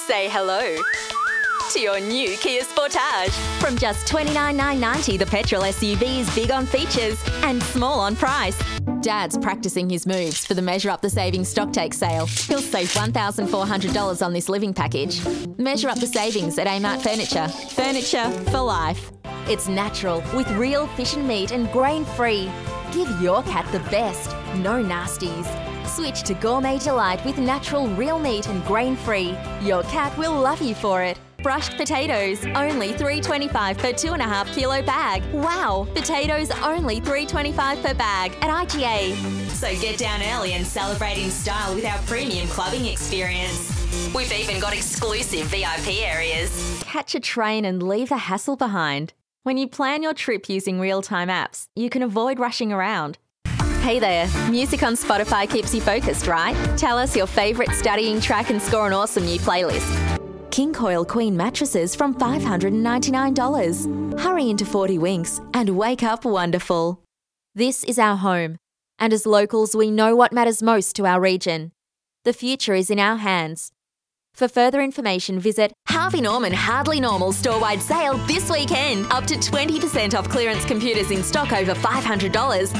Say hello to your new Kia Sportage. From just $29,990, the petrol SUV is big on features and small on price. Dad's practicing his moves for the Measure Up the Savings Stocktake sale. He'll save $1,400 on this living package. Measure up the savings at Amart Furniture. Furniture for life. It's natural with real fish and meat and grain-free. Give your cat the best, no nasties. Switch to Gourmet Delight with natural real meat and grain-free. Your cat will love you for it. Brushed potatoes, only $3.25 per 2.5 kilo bag. Wow, potatoes only $3.25 per bag at IGA. So get down early and celebrate in style with our premium clubbing experience. We've even got exclusive VIP areas. Catch a train and leave the hassle behind. When you plan your trip using real-time apps, you can avoid rushing around. Hey there, music on Spotify keeps you focused, right? Tell us your favourite studying track and score an awesome new playlist. King Coil Queen mattresses from $599. Hurry into 40 Winks and wake up wonderful. This is our home, and as locals, we know what matters most to our region. The future is in our hands. For further information, visit Harvey Norman Hardly Normal store-wide sale this weekend. Up to 20% off clearance computers in stock over $500